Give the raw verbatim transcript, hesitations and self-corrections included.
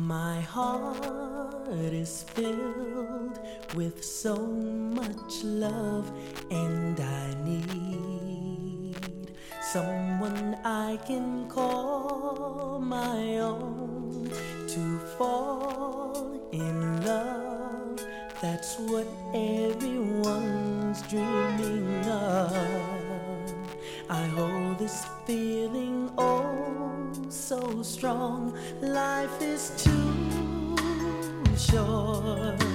My heart is filled with so much love, and I need someone I can call my own to fall in love. That's what everyone's dreaming of. I hold this feeling oh so strong. Life is too short